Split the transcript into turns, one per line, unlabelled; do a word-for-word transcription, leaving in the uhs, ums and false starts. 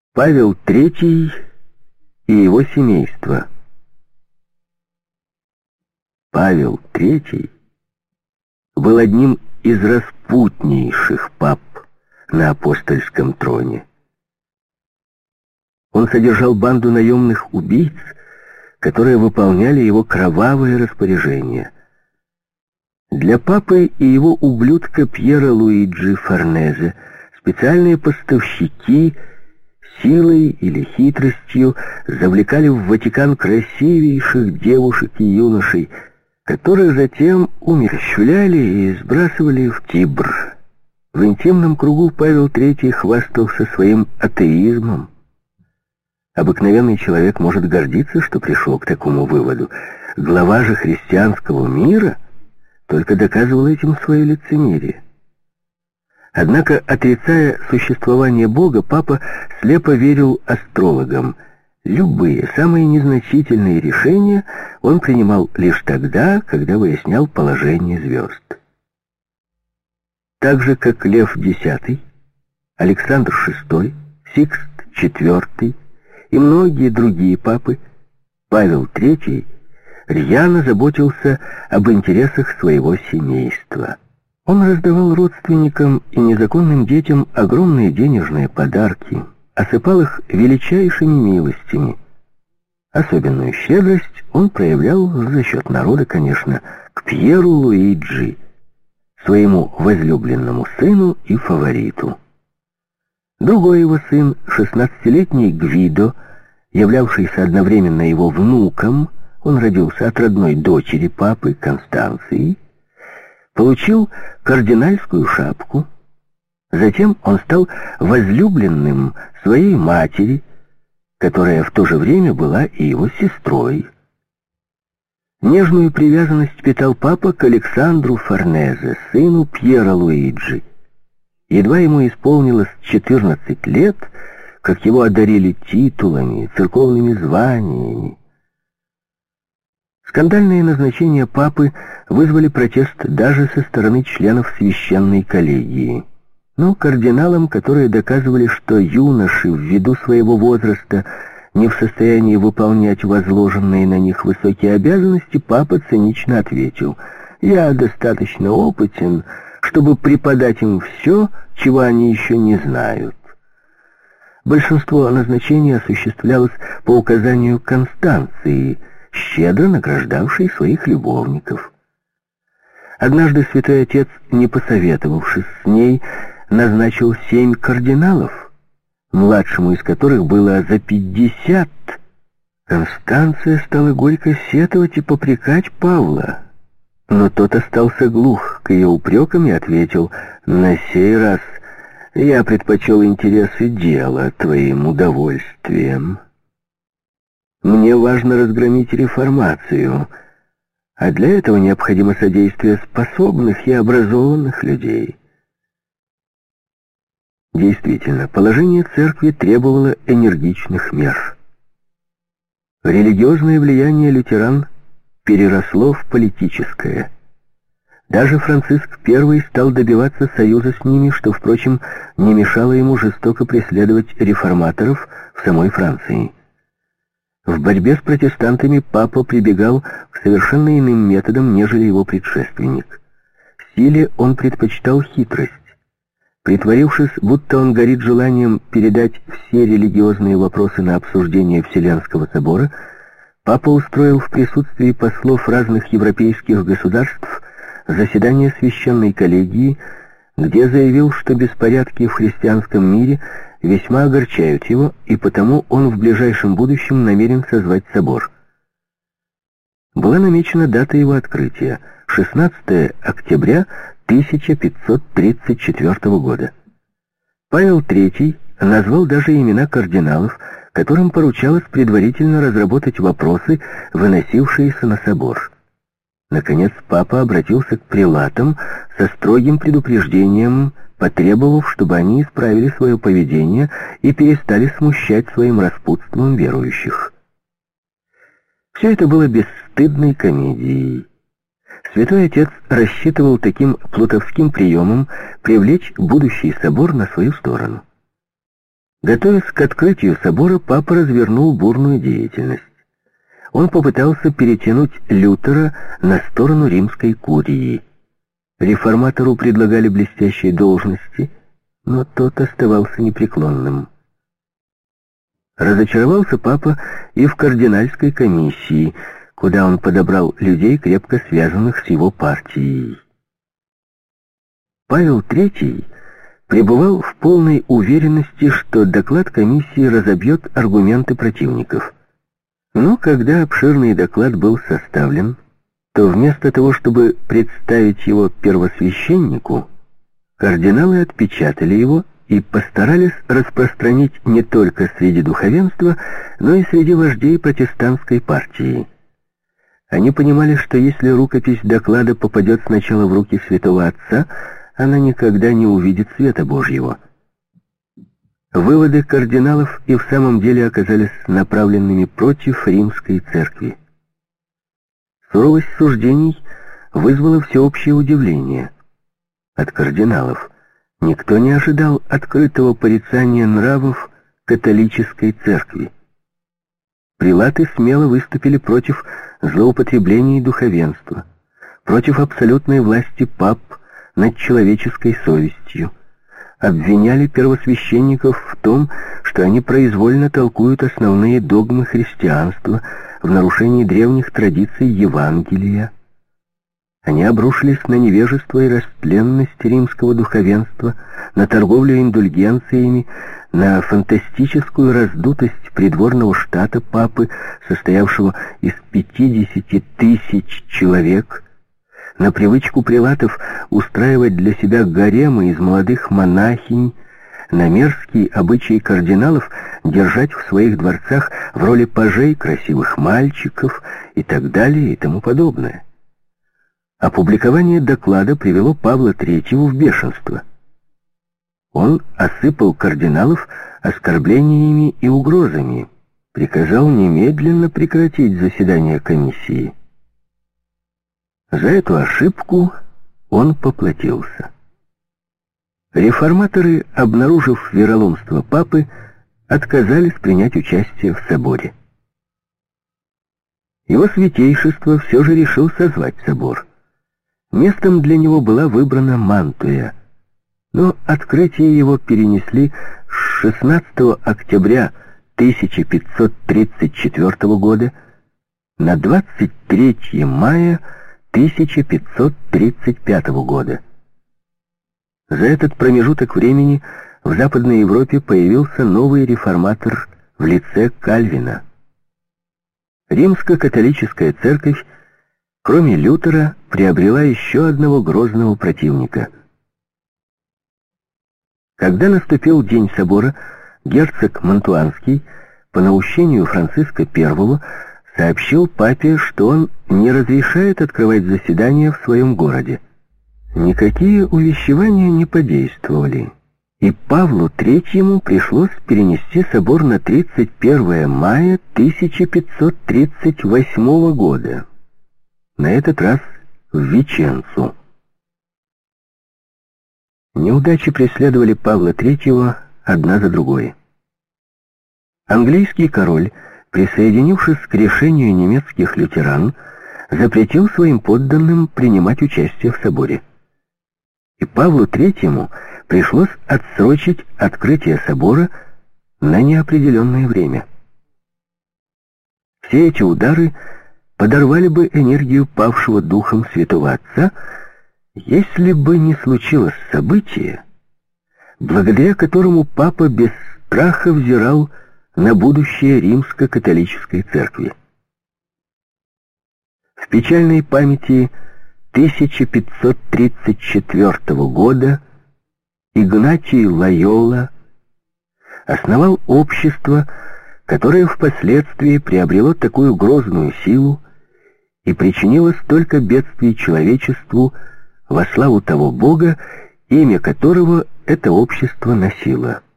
Павел третий и его семейство. Павел третий был одним из распутнейших пап на апостольском троне. Он содержал банду наемных убийц, которые выполняли его кровавые распоряжения. Для папы и его ублюдка Пьера Луиджи Форнезе специальные поставщики силой или хитростью завлекали в Ватикан красивейших девушек и юношей, которых затем умерщвляли и сбрасывали в Тибр. В интимном кругу Павел третий хвастался своим атеизмом. Обыкновенный человек может гордиться, что пришел к такому выводу. Глава же христианского мира только доказывал этим свое лицемерие. Однако, отрицая существование Бога, папа слепо верил астрологам. Любые, самые незначительные решения он принимал лишь тогда, когда выяснял положение звезд. Так же, как Лев Десятый, Александр Шестой, Сикст Четвертый и многие другие папы, Павел третий рьяно заботился об интересах своего семейства. Он раздавал родственникам и незаконным детям огромные денежные подарки, осыпал их величайшими милостями. Особенную щедрость он проявлял за счет народа, конечно, к Пьеру Луиджи, своему возлюбленному сыну и фавориту. Другой его сын, шестнадцатилетний Гвидо, являвшийся одновременно его внуком, он родился от родной дочери папы Констанции, получил кардинальскую шапку. Затем он стал возлюбленным своей матери, которая в то же время была и его сестрой. Нежную привязанность питал папа к Александру Форнезе, сыну Пьера Луиджи. Едва ему исполнилось четырнадцать лет, как его одарили титулами, церковными званиями. Скандальные назначения папы вызвали протест даже со стороны членов священной коллегии. Но кардиналам, которые доказывали, что юноши ввиду своего возраста не в состоянии выполнять возложенные на них высокие обязанности, папа цинично ответил: «Я достаточно опытен, чтобы преподать им все, чего они еще не знают». Большинство назначений осуществлялось по указанию Констанции, щедро награждавшей своих любовников. Однажды святой отец, не посоветовавшись с ней, назначил семь кардиналов, младшему из которых было за пятьдесят. Констанция стала горько сетовать и попрекать Павла, но тот остался глух к ее упрекам и ответил: «На сей раз я предпочел интересы дела твоим удовольствием. Мне важно разгромить реформацию, а для этого необходимо содействие способных и образованных людей». Действительно, положение церкви требовало энергичных мер. Религиозное влияние лютеран переросло в политическое. Даже Франциск Первый стал добиваться союза с ними, что, впрочем, не мешало ему жестоко преследовать реформаторов в самой Франции. В борьбе с протестантами папа прибегал к совершенно иным методам, нежели его предшественник. Силе он предпочитал хитрость. Притворившись, будто он горит желанием передать все религиозные вопросы на обсуждение Вселенского собора, папа устроил в присутствии послов разных европейских государств заседание священной коллегии, где заявил, что беспорядки в христианском мире весьма огорчают его, и потому он в ближайшем будущем намерен созвать собор. Была намечена дата его открытия — шестнадцатое октября тысяча пятьсот тридцать четвёртого года. Павел третий назвал даже имена кардиналов, которым поручалось предварительно разработать вопросы, выносившиеся на собор. Наконец, папа обратился к прелатам со строгим предупреждением, потребовав, чтобы они исправили свое поведение и перестали смущать своим распутством верующих. Все это было бесстыдной комедией. Святой Отец рассчитывал таким плутовским приемом привлечь будущий собор на свою сторону. Готовясь к открытию собора, папа развернул бурную деятельность. Он попытался перетянуть Лютера на сторону римской курии. Реформатору предлагали блестящие должности, но тот оставался непреклонным. Разочаровался папа и в кардинальской комиссии, куда он подобрал людей, крепко связанных с его партией. Павел Третий пребывал в полной уверенности, что доклад комиссии разобьет аргументы противников. Но когда обширный доклад был составлен, то вместо того, чтобы представить его первосвященнику, кардиналы отпечатали его и постарались распространить не только среди духовенства, но и среди вождей протестантской партии. Они понимали, что если рукопись доклада попадет сначала в руки святого отца, она никогда не увидит света Божьего. Выводы кардиналов и в самом деле оказались направленными против римской церкви. Суровость суждений вызвала всеобщее удивление. От кардиналов никто не ожидал открытого порицания нравов католической церкви. Прилаты смело выступили против злоупотреблений духовенства, против абсолютной власти пап над человеческой совестью, обвиняли первосвященников в том, что они произвольно толкуют основные догмы христианства в нарушении древних традиций Евангелия. Они обрушились на невежество и растленность римского духовенства, на торговлю индульгенциями, на фантастическую раздутость придворного штата папы, состоявшего из пятидесяти тысяч человек, на привычку прилатов устраивать для себя гаремы из молодых монахинь, на мерзкие обычаи кардиналов держать в своих дворцах в роли пажей красивых мальчиков и так далее и тому подобное. Опубликование доклада привело Павла Третьего в бешенство. Он осыпал кардиналов оскорблениями и угрозами, приказал немедленно прекратить заседание комиссии. За эту ошибку он поплатился. Реформаторы, обнаружив вероломство папы, отказались принять участие в соборе. Его святейшество все же решил созвать собор. Местом для него была выбрана Мантуя, но открытие его перенесли с шестнадцатого октября тысяча пятьсот тридцать четвёртого года на двадцать третье мая тысяча пятьсот тридцать пятого года. За этот промежуток времени в Западной Европе появился новый реформатор в лице Кальвина. Римско-католическая церковь, кроме Лютера, приобрела еще одного грозного противника. Когда наступил день собора, герцог Мантуанский по наущению Франциска Первого сообщил папе, что он не разрешает открывать заседания в своем городе. Никакие увещевания не подействовали, и Павлу Третьему пришлось перенести собор на тридцать первое мая тысяча пятьсот тридцать восьмого года, на этот раз в Веченцу. Неудачи преследовали Павла Третьего одна за другой. Английский король, присоединившись к решению немецких лютеран, запретил своим подданным принимать участие в соборе. И Павлу Третьему пришлось отсрочить открытие собора на неопределенное время. Все эти удары подорвали бы энергию павшего духом святого отца, если бы не случилось событие, благодаря которому папа без страха взирал на будущее римско-католической церкви. В печальной памяти тысяча пятьсот тридцать четвёртого года Игнатий Лойола основал общество, которое впоследствии приобрело такую грозную силу и причинило столько бедствий человечеству во славу того Бога, имя которого это общество носило.